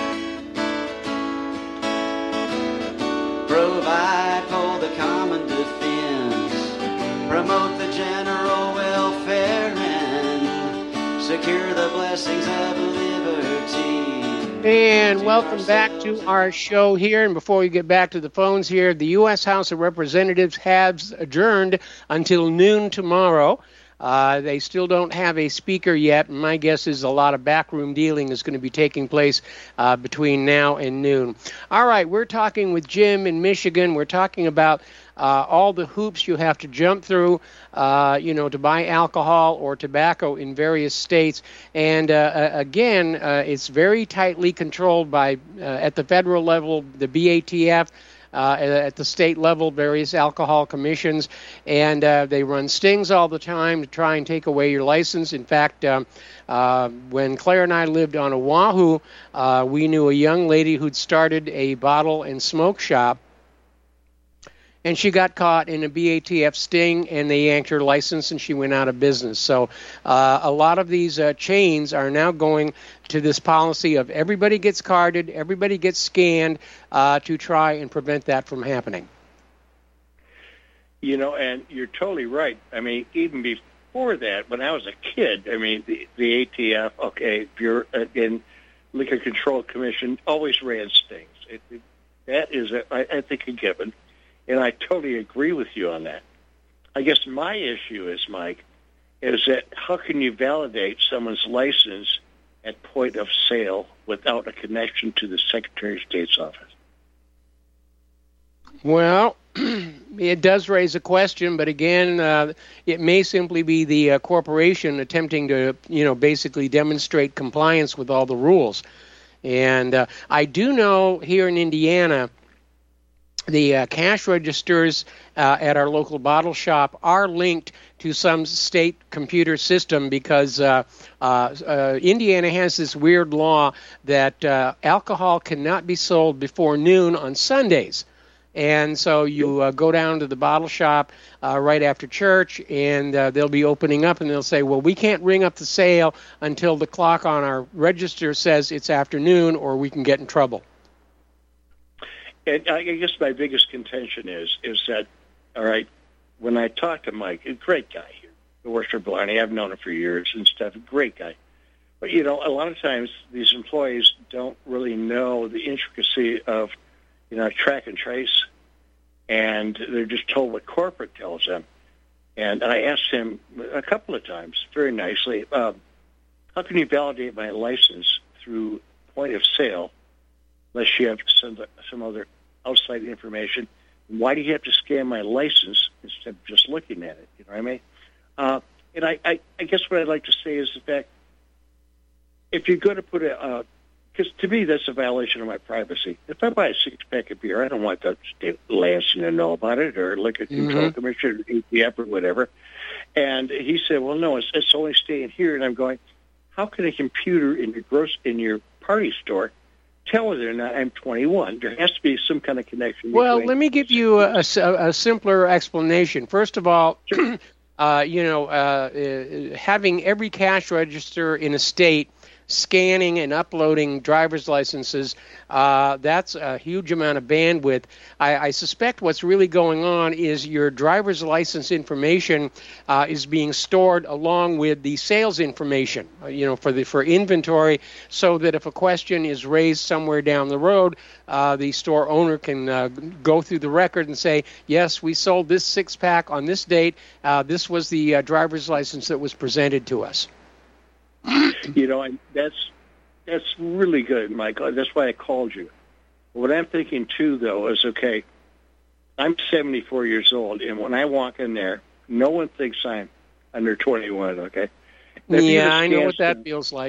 provide for the common defense, promote the general welfare, and secure the blessings of liberty. And welcome back to our show here. And before we get back to the phones here, the U S House of Representatives has adjourned until noon tomorrow. Uh, they still don't have a speaker yet. My guess is a lot of backroom dealing is going to be taking place uh, between now and noon. All right, we're talking with Jim in Michigan. We're talking about uh, all the hoops you have to jump through, uh, you know, to buy alcohol or tobacco in various states. And uh, again, uh, it's very tightly controlled by, uh, at the federal level, the B A T F. Uh, at the state level, various alcohol commissions, and uh, they run stings all the time to try and take away your license. In fact, um, uh, when Claire and I lived on Oahu, uh, we knew a young lady who'd started a bottle and smoke shop, and she got caught in a B A T F sting, and they yanked her license, and she went out of business. So uh, a lot of these uh, chains are now going to this policy of everybody gets carded, everybody gets scanned uh, to try and prevent that from happening. You know, and you're totally right. I mean, even before that, when I was a kid, I mean, the, the A T F, okay, Bureau, uh, in Liquor Control Commission always ran stings. It, it, that is, a, I, I think, a given. And I totally agree with you on that. I guess my issue is, Mike, is that how can you validate someone's license at point of sale without a connection to the Secretary of State's office? Well, it does raise a question, but again, uh, it may simply be the uh, corporation attempting to, you know, basically demonstrate compliance with all the rules. And uh, I do know here in Indiana, the uh, cash registers uh, at our local bottle shop are linked to some state computer system because uh, uh, uh, Indiana has this weird law that uh, alcohol cannot be sold before noon on Sundays. And so you uh, go down to the bottle shop uh, right after church, and uh, they'll be opening up, and they'll say, well, we can't ring up the sale until the clock on our register says it's afternoon, or we can get in trouble. And I guess my biggest contention is is that, all right, when I talk to Mike, a great guy here, who works for Blarney, I've known him for years and stuff, a great guy. But, you know, a lot of times these employees don't really know the intricacy of, you know, track and trace, and they're just told what corporate tells them. And I asked him a couple of times, very nicely, uh, how can you validate my license through point of sale unless you have some, some other outside information? Why do you have to scan my license instead of just looking at it? You know what I mean? Uh, and I, I, I guess what I'd like to say is the fact, if you're going to put a, uh, because to me that's a violation of my privacy. If I buy a six-pack of beer, I don't want the state Lansing to know about it, or Liquor Control mm-hmm. Commission, or A T F, or whatever. And he said, well, no, it's, it's only staying here. And I'm going, how can a computer in your gross in your party store tell whether or not I'm twenty-one? There has to be some kind of connection. Well, let me give you a, a, a simpler explanation. First of all, sure. uh, you know, uh, uh, having every cash register in a state scanning and uploading driver's licenses, uh, that's a huge amount of bandwidth. I, I suspect what's really going on is your driver's license information uh, is being stored along with the sales information, uh, you know, for the for inventory, so that if a question is raised somewhere down the road, uh, the store owner can uh, go through the record and say, yes, we sold this six-pack on this date. Uh, this was the uh, driver's license that was presented to us. You know, and that's that's really good, Mike. That's why I called you. What I'm thinking, too, though, is, okay, I'm seventy-four years old, and when I walk in there, no one thinks I'm under twenty-one, okay? Now, yeah, I know what that feels like.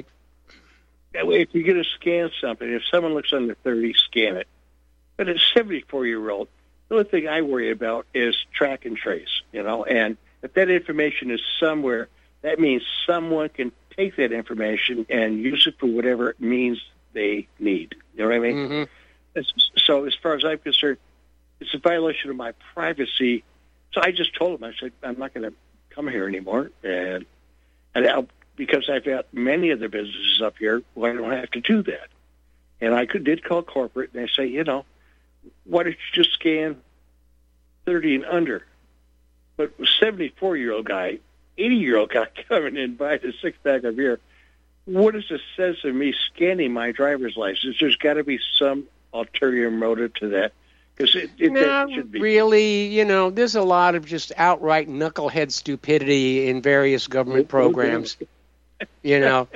If you're going to scan something, if someone looks under thirty, scan it. But a seventy-four-year-old, the only thing I worry about is track and trace, you know, and if that information is somewhere, that means someone can take that information and use it for whatever means they need. You know what I mean? Mm-hmm. So as far as I'm concerned, it's a violation of my privacy. So I just told him, I said, I'm not going to come here anymore. And, and I'll, because I've got many other businesses up here where I don't have to do that. And I could, did call corporate, and they say, you know, why don't you just scan thirty and under? But a seventy-four-year-old guy, eighty-year-old guy coming in buying a six-pack of beer, what is the sense of me scanning my driver's license? There's got to be some ulterior motive to that. Because it, it Not should be. really, you know, there's a lot of just outright knucklehead stupidity in various government programs, you know.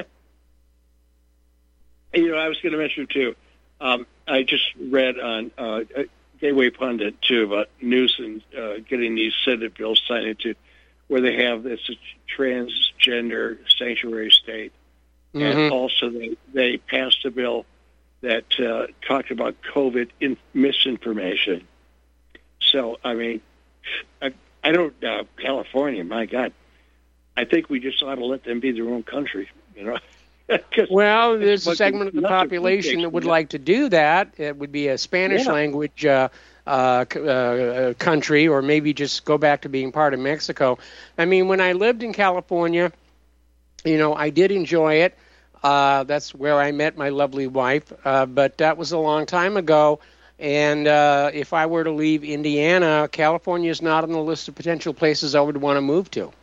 You know, I was going to mention, too, um, I just read on uh, Gateway Pundit, too, about Newsom uh, getting these Senate bills signed into where they have this transgender sanctuary state. Mm-hmm. And also they, they passed a bill that uh, talked about COVID in misinformation. So, I mean, I, I don't, uh, California, my God, I think we just ought to let them be their own country, you know. Well, there's a segment of the population that would like to do that. It would be a Spanish yeah. language uh, uh, uh, country, or maybe just go back to being part of Mexico. I mean, when I lived in California, you know, I did enjoy it. Uh, that's where I met my lovely wife, uh, but that was a long time ago. And uh, if I were to leave Indiana, California is not on the list of potential places I would want to move to.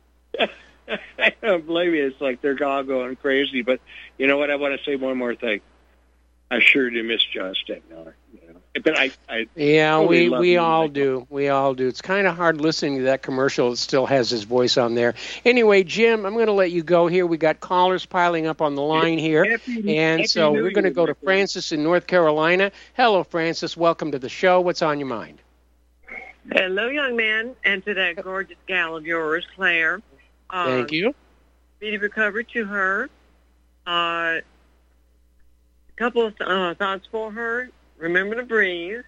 I don't blame you. It's like they're all going crazy. But you know what? I want to say one more thing. I sure do miss John Steinmiller. You know? But I, I yeah, totally we love we you, all Michael. do. We all do. It's kind of hard listening to that commercial. It still has his voice on there. Anyway, Jim, I'm going to let you go here. We got callers piling up on the line here, Happy- and Happy so New we're going to Year, go to Michael. Francis in North Carolina. Hello, Francis. Welcome to the show. What's on your mind? Hello, young man, and to that gorgeous gal of yours, Claire. Um, Thank you. Speedy recovery to her. Uh, a couple of uh, thoughts for her. Remember to breathe.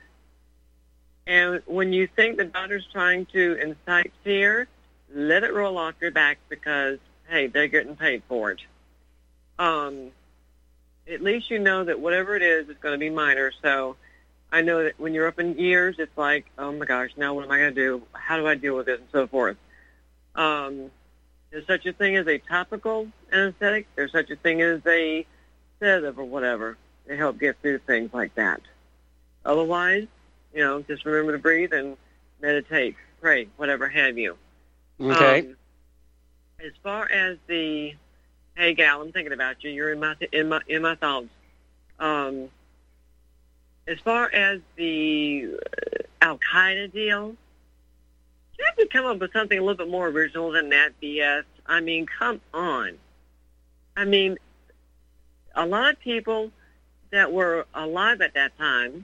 And when you think the doctor's trying to incite fear, let it roll off your back because, hey, they're getting paid for it. Um, at least you know that whatever it is, it's going to be minor. So I know that when you're up in years, it's like, oh, my gosh, now what am I going to do? How do I deal with it? And so forth. Um, there's such a thing as a topical anesthetic. There's such a thing as a sedative or whatever to help get through things like that. Otherwise, you know, just remember to breathe and meditate, pray, whatever have you. Okay. Um, as far as the, hey, gal, I'm thinking about you. You're in my in my in my thoughts. Um, as far as the uh, Al Qaeda deal, you have to come up with something a little bit more original than that B S. I mean, come on. I mean, a lot of people that were alive at that time,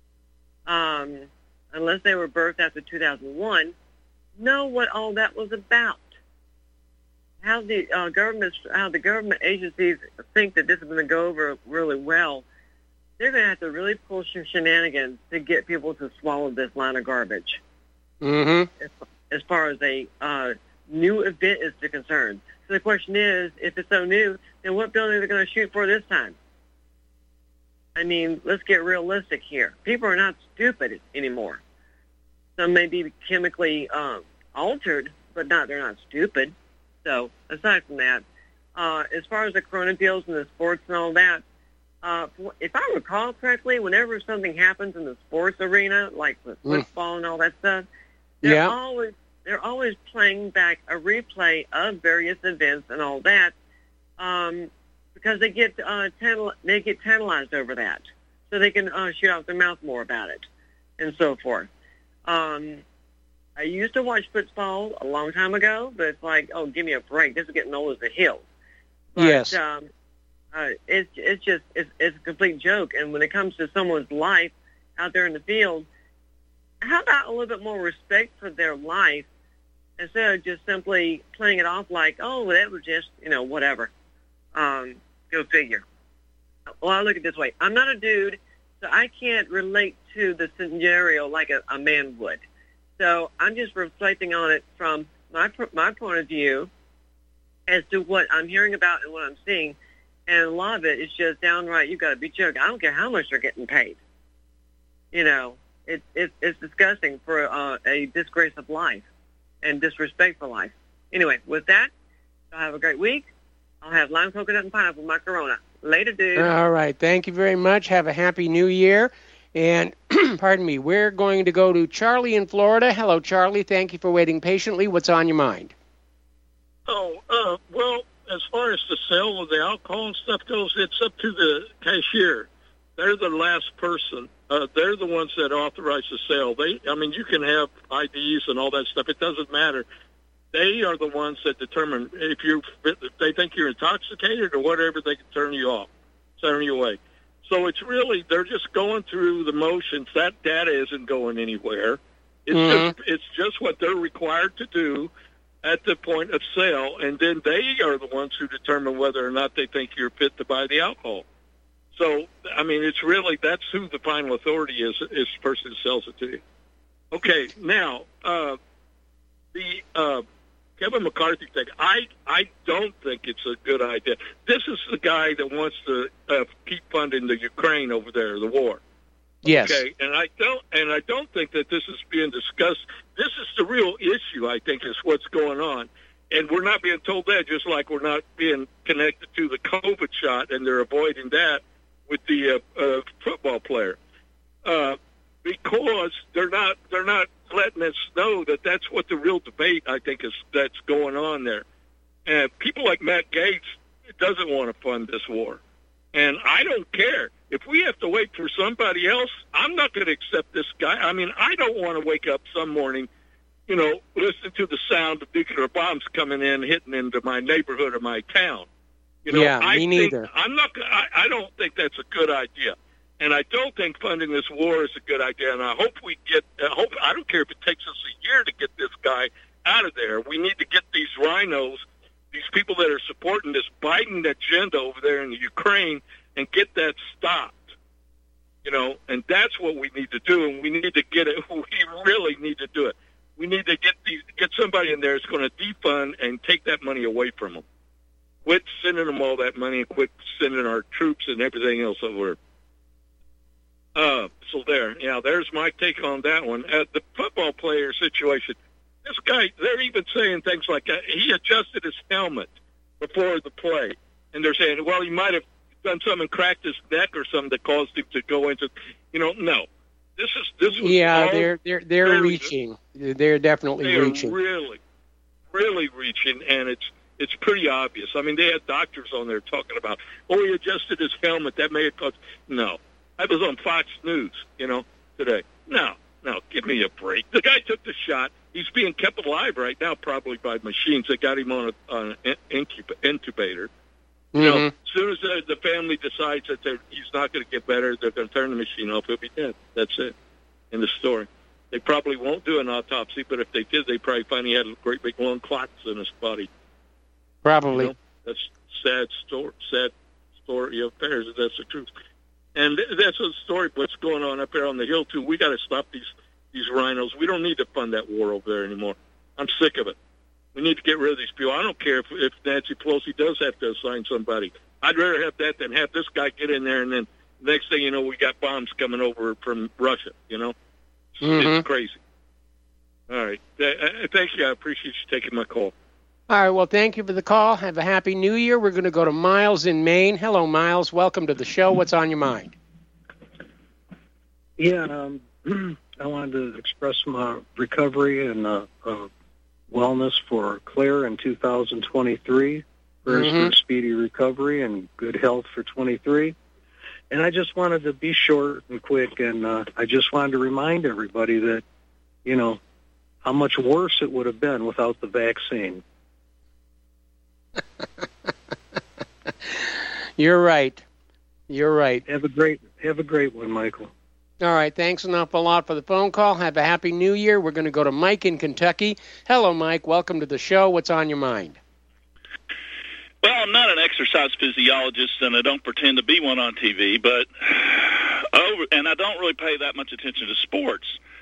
um, unless they were birthed after two thousand one, know what all that was about. How the uh, government, how the government agencies think that this is going to go over really well. They're going to have to really pull some shenanigans to get people to swallow this line of garbage. Mm-hmm. As, as far as a uh, new event is concerned. So the question is, if it's so new, then what building are they going to shoot for this time? I mean, let's get realistic here. People are not stupid anymore. Some may be chemically um, altered, but not they're not stupid. So aside from that, uh, as far as the corona deals and the sports and all that, uh, if I recall correctly, whenever something happens in the sports arena, like with Mm. football and all that stuff, they're Yeah. always they're always playing back a replay of various events and all that, um, because they get uh, tantal- they get tantalized over that, so they can uh, shoot out their mouth more about it, and so forth. Um, I used to watch football a long time ago, but it's like, oh, give me a break. This is getting old as the hills. But, Yes. Um, uh, it's it's just it's, it's a complete joke. And when it comes to someone's life out there in the field, how about a little bit more respect for their life instead of just simply playing it off like, oh, well, that was just, you know, whatever. Um, go figure. Well, I look at it this way. I'm not a dude, so I can't relate to the scenario like a, a man would. So I'm just reflecting on it from my my point of view as to what I'm hearing about and what I'm seeing. And a lot of it is just downright, you've got to be joking. I don't care how much they're getting paid. You know, it, it, it's disgusting for uh, a disgrace of life and disrespect for life. Anyway, with that, I'll have a great week. I'll have lime, coconut, and pineapple with my Corona. Later, dude. All right. Thank you very much. Have a happy new year. And, pardon me, we're going to go to Charlie in Florida. Hello, Charlie. Thank you for waiting patiently. What's on your mind? Oh, uh, well, as far as the sale of the alcohol and stuff goes, it's up to the cashier. They're the last person. Uh, they're the ones that authorize the sale. They, I mean, you can have I Ds and all that stuff. It doesn't matter. They are the ones that determine if you if they think you're intoxicated or whatever. They can turn you off, turn you away. So it's really they're just going through the motions. That data isn't going anywhere. It's Mhm. just it's just what they're required to do at the point of sale, and then they are the ones who determine whether or not they think you're fit to buy the alcohol. So, I mean, it's really, that's who the final authority is, is the person who sells it to you. Okay, now, uh, the uh, Kevin McCarthy thing, I, I don't think it's a good idea. This is the guy that wants to uh, keep funding the Ukraine over there, the war. Yes. Okay, and I don't, and I don't think that this is being discussed. This is the real issue, I think, is what's going on. And we're not being told that, just like we're not being connected to the COVID shot, and they're avoiding that with the uh, uh, football player, uh, because they're not they're not letting us know that that's what the real debate, I think, is that's going on there. And people like Matt Gaetz doesn't want to fund this war, and I don't care. if we have to wait for somebody else, I'm not going to accept this guy. I mean, I don't want to wake up some morning, you know, listen to the sound of nuclear bombs coming in, hitting into my neighborhood or my town. You know, yeah, I me think, neither. I'm not. I, I don't think that's a good idea, and I don't think funding this war is a good idea. And I hope we get. I hope I don't care if it takes us a year to get this guy out of there. We need to get these rhinos, these people that are supporting this Biden agenda over there in the Ukraine, and get that stopped. You know, and that's what we need to do, and we need to get it. We really need to do it. We need to get these, get somebody in there that's going to defund and take that money away from them. Quit sending them all that money and quit sending our troops and everything else over. Uh, so there, yeah, there's my take on that one. Uh, the football player situation, this guy, they're even saying things like uh, he adjusted his helmet before the play. And they're saying, well, he might have done something and cracked his neck or something that caused him to go into, you know, no. This is, this was Yeah, all they're, they're, they're very- reaching. They're definitely they reaching. are really, really reaching, and it's it's pretty obvious. I mean, they had doctors on there talking about, oh, he adjusted his helmet. That may have caused. No, I was on Fox News, you know, today. No, no, give me a break. The guy took the shot. He's being kept alive right now, probably by machines that got him on, a, on an incub- incubator. You know, as soon as the, the family decides that they're, he's not going to get better, they're going to turn the machine off. He'll be dead. That's it. In the story. They probably won't do an autopsy, but if they did, they probably find he had great big lung clots in his body. Probably. You know, that's sad story. Sad story of affairs. That's the truth. And th- that's a story. What's going on up here on the hill too? We got to stop these these rhinos. We don't need to fund that war over there anymore. I'm sick of it. We need to get rid of these people. I don't care if, if Nancy Pelosi does have to assign somebody. I'd rather have that than have this guy get in there and then next thing you know, we got bombs coming over from Russia. You know, it's, Mhm. it's crazy. All right. Th- uh, Thank you. I appreciate you taking my call. All right, well, thank you for the call. Have a happy new year. We're going to go to Miles in Maine. Hello, Miles. Welcome to the show. What's on your mind? Yeah, um, I wanted to express my recovery and uh, uh, wellness for Claire in two thousand twenty-three. Prayers Mhm. for speedy recovery and good health for twenty-three. And I just wanted to be short and quick, and uh, I just wanted to remind everybody that, you know, how much worse it would have been without the vaccine. You're right. You're right. Have a great have a great one, Michael. All right, thanks an awful lot for the phone call. Have a happy new year. We're going to go to Mike in Kentucky. Hello, Mike. Welcome to the show. What's on your mind? Well, I'm not an exercise physiologist, and I don't pretend to be one on T V, but over, and I don't really pay that much attention to sports.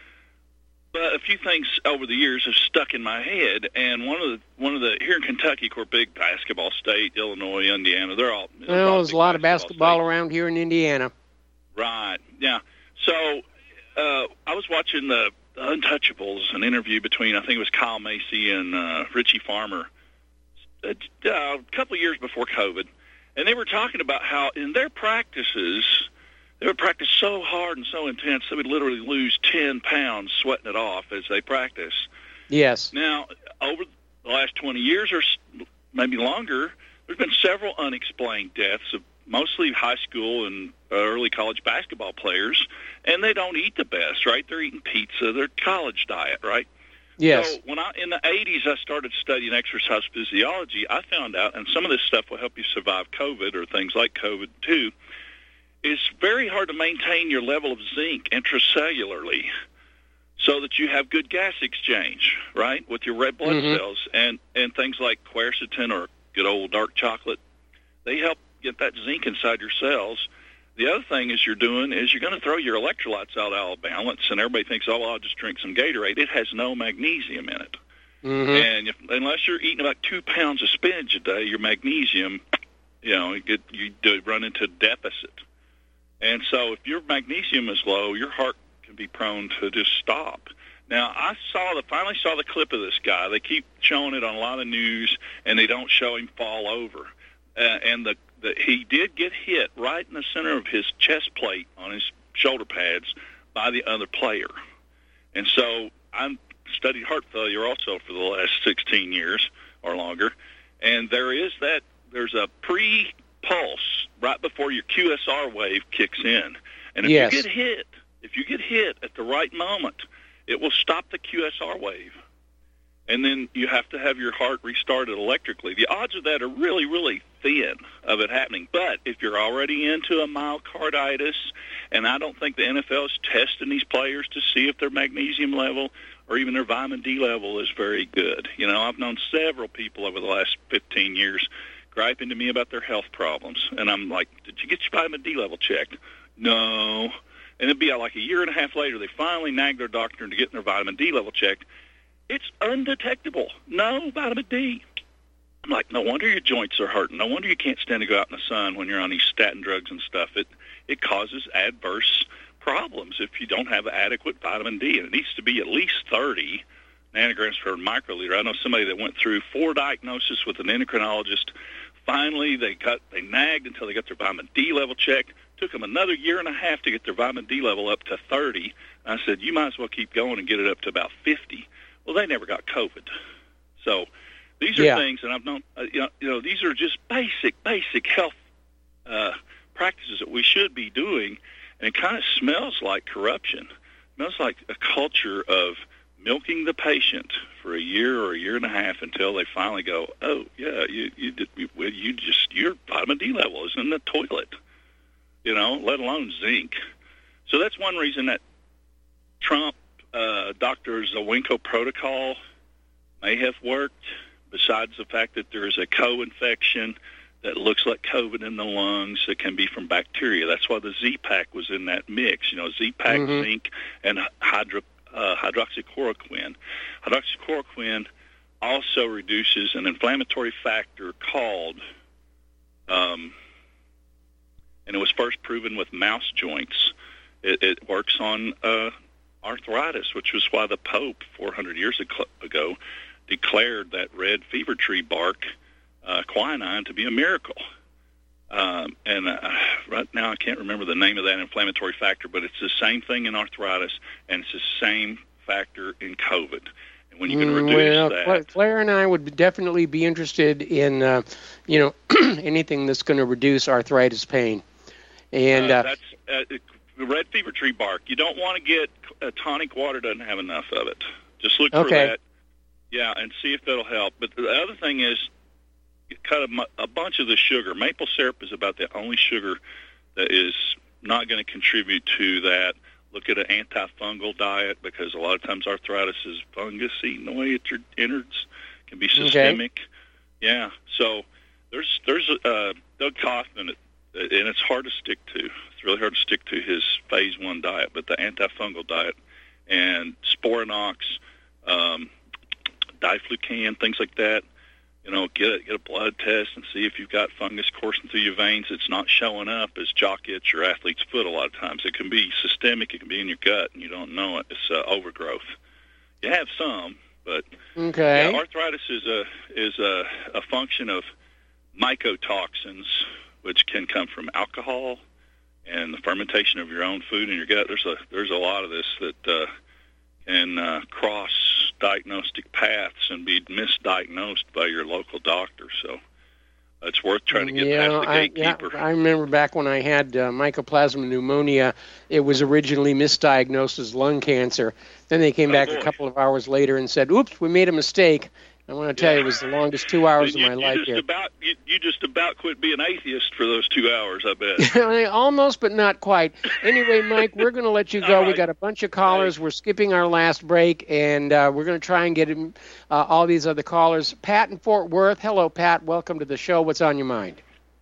But a few things over the years have stuck in my head, and one of the one of the here in Kentucky, we're a big basketball state. Illinois, Indiana, they're all Well, there's a lot of basketball around here in Indiana. right. Yeah. So uh, I was watching the Untouchables, an interview between I think it was Kyle Macy and uh, Richie Farmer. Uh, a couple of years before COVID, and they were talking about how in their practices, they would practice so hard and so intense they would literally lose ten pounds sweating it off as they practice. Yes. Now, over the last twenty years or maybe longer, there's been several unexplained deaths of mostly high school and early college basketball players, and they don't eat the best, right? They're eating pizza, their college diet, right? Yes. So when I in the eighties I started studying exercise physiology, I found out, and some of this stuff will help you survive COVID or things like COVID too, it's very hard to maintain your level of zinc intracellularly so that you have good gas exchange, right, with your red blood Mhm. cells. And, and things like quercetin or good old dark chocolate, they help get that zinc inside your cells. The other thing is you're doing is you're going to throw your electrolytes out of balance, and everybody thinks, oh, well, I'll just drink some Gatorade. It has no magnesium in it. Mhm. And if, unless you're eating about two pounds of spinach a day, your magnesium, you know, you, get, you do run into deficit. And so if your magnesium is low, your heart can be prone to just stop. Now, I saw the finally saw the clip of this guy. They keep showing it on a lot of news, and they don't show him fall over. Uh, and the, the he did get hit right in the center of his chest plate on his shoulder pads by the other player. And so I studied heart failure also for the last sixteen years or longer. And there is that, there's a pre pulse right before your Q S R wave kicks in. And if Yes. you get hit, if you get hit at the right moment, it will stop the Q S R wave. And then you have to have your heart restarted electrically. The odds of that are really, really thin of it happening. But if you're already into a myocarditis, and I don't think the N F L is testing these players to see if their magnesium level or even their vitamin D level is very good. You know, I've known several people over the last fifteen years griping to me about their health problems. And I'm like, did you get your vitamin D level checked? No. And it'd be like a year and a half later, they finally nagged their doctor into getting their vitamin D level checked. It's undetectable. No vitamin D. I'm like, no wonder your joints are hurting. No wonder you can't stand to go out in the sun when you're on these statin drugs and stuff. It it causes adverse problems if you don't have adequate vitamin D. And it needs to be at least thirty nanograms per microliter. I know somebody that went through four diagnoses with an endocrinologist. Finally, they got they nagged until they got their vitamin D level checked. Took them another year and a half to get their vitamin D level up to thirty. I said, you might as well keep going and get it up to about fifty. Well, they never got COVID. So these are Yeah. things, and I've known, uh, you know, you know, these are just basic, basic health uh, practices that we should be doing, and it kind of smells like corruption. It smells like a culture of milking the patient for a year or a year and a half until they finally go, oh, yeah, you you, did, you, you just, your vitamin D level is in the toilet, you know, let alone zinc. So that's one reason that Trump, uh, Doctor Zawinko protocol may have worked, besides the fact that there is a co-infection that looks like COVID in the lungs that can be from bacteria. That's why the Z-Pak was in that mix, you know, Z-Pak, Mhm. zinc, and hydro, uh, hydroxychloroquine. Hydroxychloroquine also reduces an inflammatory factor called, um, and it was first proven with mouse joints. It, it works on uh, arthritis, which was why the Pope four hundred years ago declared that red fever tree bark uh, quinine to be a miracle. Um, and uh, right now I can't remember the name of that inflammatory factor, but it's the same thing in arthritis, and it's the same factor in COVID. And when you can reduce well, that... Cla- Claire and I would definitely be interested in, uh, you know, anything that's going to reduce arthritis pain. And uh, uh, that's uh, the red fever tree bark. You don't want to get uh, tonic water doesn't have enough of it. Just look for Okay. that. Yeah, and see if that'll help. But the other thing is, you cut a, mu- a bunch of the sugar. Maple syrup is about the only sugar that is not going to contribute to that. Look at an antifungal diet, because a lot of times arthritis is fungus eating away at your innards. It can be systemic. Yeah, so there's there's uh, Doug Kaufman, and it's hard to stick to. It's really hard to stick to his phase one diet, but the antifungal diet and Sporanox, um, Diflucan, things like that. You know, get a, get a blood test and see if you've got fungus coursing through your veins. It's not showing up as jock itch or athlete's foot a lot of times. It can be systemic. It can be in your gut, and you don't know it. It's uh, overgrowth. You have some, but okay. yeah, arthritis is a is a, a function of mycotoxins, which can come from alcohol and the fermentation of your own food in your gut. There's a there's a lot of this that uh, can uh, cross diagnostic paths and be misdiagnosed by your local doctor. So it's worth trying to get yeah, past the I, gatekeeper. yeah, I remember back when I had uh, mycoplasma pneumonia, it was originally misdiagnosed as lung cancer. Then they came Oh, back boy. a couple of hours later and said, oops, we made a mistake. I want to tell you, it was the longest two hours you, of my you life just here. About, you, you just about quit being atheist for those two hours, I bet. Almost, but not quite. Anyway, Mike, we're going to let you go. We got a bunch of callers. We're skipping our last break, and uh, we're going to try and get in, uh, all these other callers. Pat in Fort Worth. Hello, Pat. Welcome to the show. What's on your mind?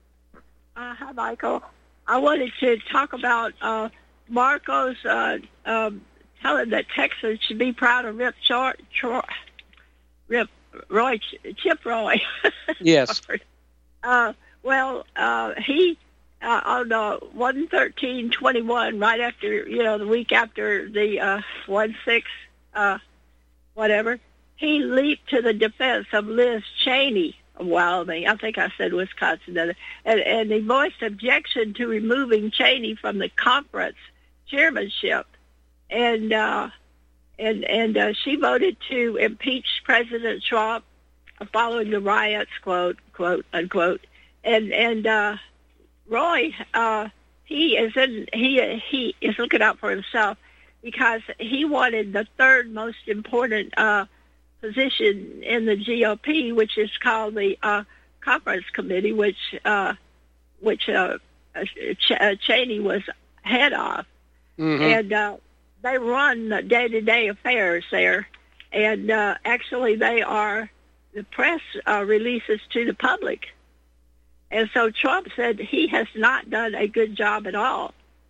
Uh, hi, Michael. I wanted to talk about uh, Marco's uh, um, telling that Texas should be proud of Rip Short, Short Rip Roy, Chip Roy. Yes. uh, well, uh, he uh, on uh, one thirteen twenty-one, right after, you know, the week after the uh, one six, uh, whatever, he leaped to the defense of Liz Cheney of Wyoming. I think I said Wisconsin. And, and he voiced objection to removing Cheney from the conference chairmanship. And uh, and and uh, she voted to impeach President Trump following the riots, quote, quote, unquote. And and uh, Roy, uh, he is in, he he is looking out for himself because he wanted the third most important uh, position in the G O P, which is called the uh, Conference Committee, which uh, which uh, Ch- Cheney was head of, Mm-hmm. and uh, they run the day-to-day affairs there, and uh, actually they are the press uh, releases to the public. And so Trump said he has not done a good job at all.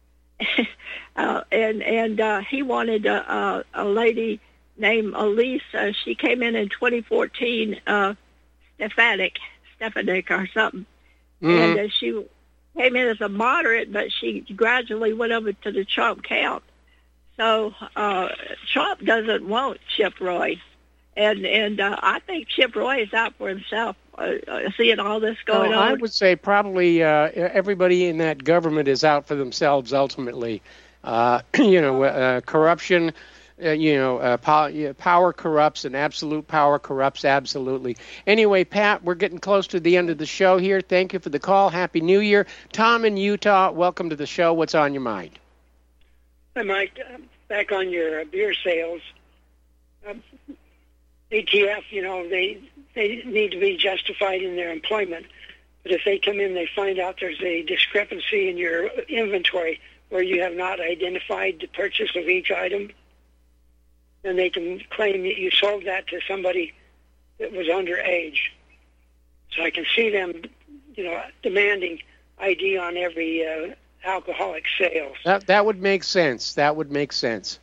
uh, and and uh, he wanted a, a, a lady named Elise. Uh, she came in in twenty fourteen, uh, Stefanik, Stefanik or something. Mm-hmm. And uh, she came in as a moderate, but she gradually went over to the Trump camp. So uh, Trump doesn't want Chip Roy. And and uh, I think Chip Roy is out for himself, uh, uh, seeing all this going well, on. I would say probably uh, everybody in that government is out for themselves ultimately. Uh, you know, uh, corruption, uh, you know, uh, pow- power corrupts and absolute power corrupts absolutely. Anyway, Pat, we're getting close to the end of the show here. Thank you for the call. Happy New Year. Tom in Utah, welcome to the show. What's on your mind? Hi, Mike. Uh, back on your uh, beer sales. Uh, A T F, you know, they they need to be justified in their employment. But if they come in, they find out there's a discrepancy in your inventory where you have not identified the purchase of each item, then they can claim that you sold that to somebody that was underage. So I can see them, you know, demanding I D on every uh, alcoholic sales. That that would make sense. That would make sense.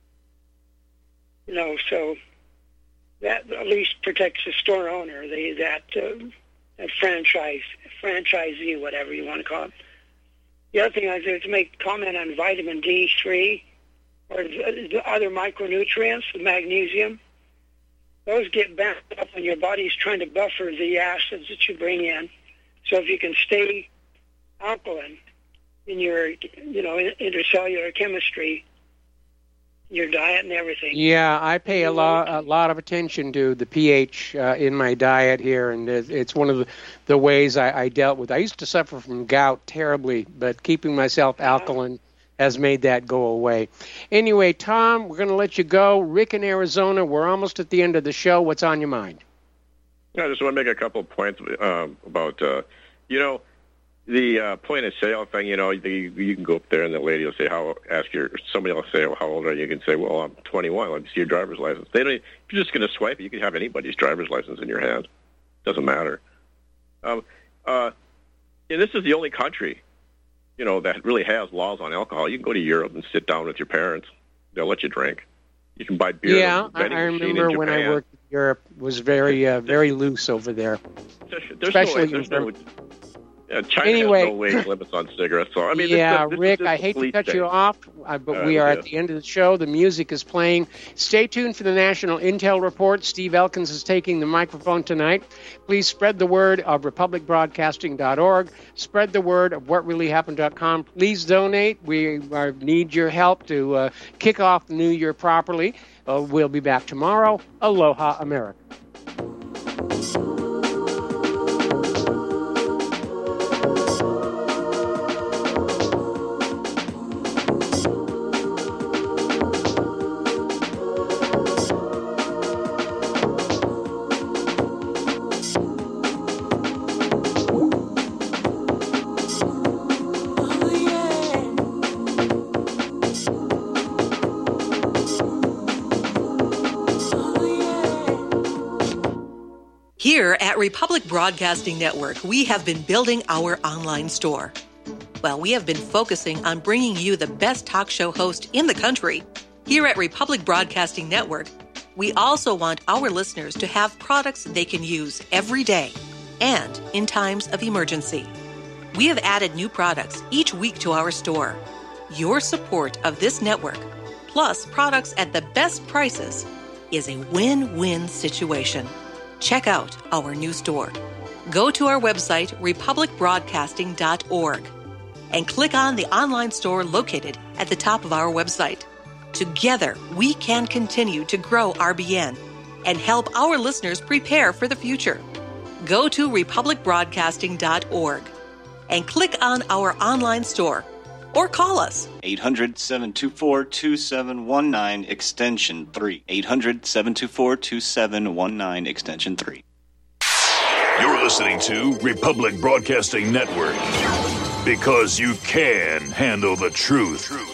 You know, so that at least protects the store owner, the that uh, that franchise franchisee, whatever you want to call it. The other thing I was to make comment on vitamin D three or the, the other micronutrients, the magnesium. Those get backed up when your body's trying to buffer the acids that you bring in. So if you can stay alkaline in your, you know, intercellular chemistry, your diet and everything. Yeah, I pay a lot a lot of attention to the pH uh, in my diet here, and it's one of the, the ways I, I dealt with. I used to suffer from gout terribly, but keeping myself alkaline has made that go away. Anyway, Tom, we're going to let you go. Rick in Arizona, we're almost at the end of the show. What's on your mind? Yeah, I just want to make a couple of points um, about, uh, you know, the uh, point of sale thing. You know, the, you can go up there and the lady will say, "How?" Ask your somebody will say, well, "How old are you?" You can say, "Well, I'm twenty-one. Let me see your driver's license." They don't. If you're just going to swipe it, you can have anybody's driver's license in your hand. Doesn't matter. Um, uh, and this is the only country, you know, that really has laws on alcohol. You can go to Europe and sit down with your parents. They'll let you drink. You can buy beer. Yeah, I, I remember when I worked in Europe, it was very, uh, very loose over there. There's Especially no, there's in no, yeah, China Anyway. has no wage limits on cigarettes. So I mean, yeah, this, this, Rick, this I is a hate to police cut thing. you off, uh, but Uh, we are yeah. at the end of the show. The music is playing. Stay tuned for the National Intel Report. Steve Elkins is taking the microphone tonight. Please spread the word of republic broadcasting dot org. Spread the word of what really happened dot com. Please donate. We uh, need your help to uh, kick off the new year properly. Uh, we'll be back tomorrow. Aloha, America. Here at Republic Broadcasting Network, we have been building our online store. Well, we have been focusing on bringing you the best talk show host in the country. Here at Republic Broadcasting Network, we also want our listeners to have products they can use every day and in times of emergency. We have added new products each week to our store. Your support of this network, plus products at the best prices, is a win-win situation. Check out our new store. Go to our website, republic broadcasting dot org, and click on the online store located at the top of our website. Together, we can continue to grow R B N and help our listeners prepare for the future. Go to republic broadcasting dot org and click on our online store. Or call us. eight hundred, seven two four, two seven one nine, extension three. eight hundred, seven two four, two seven one nine, extension three. You're listening to Republic Broadcasting Network. Because you can handle the truth.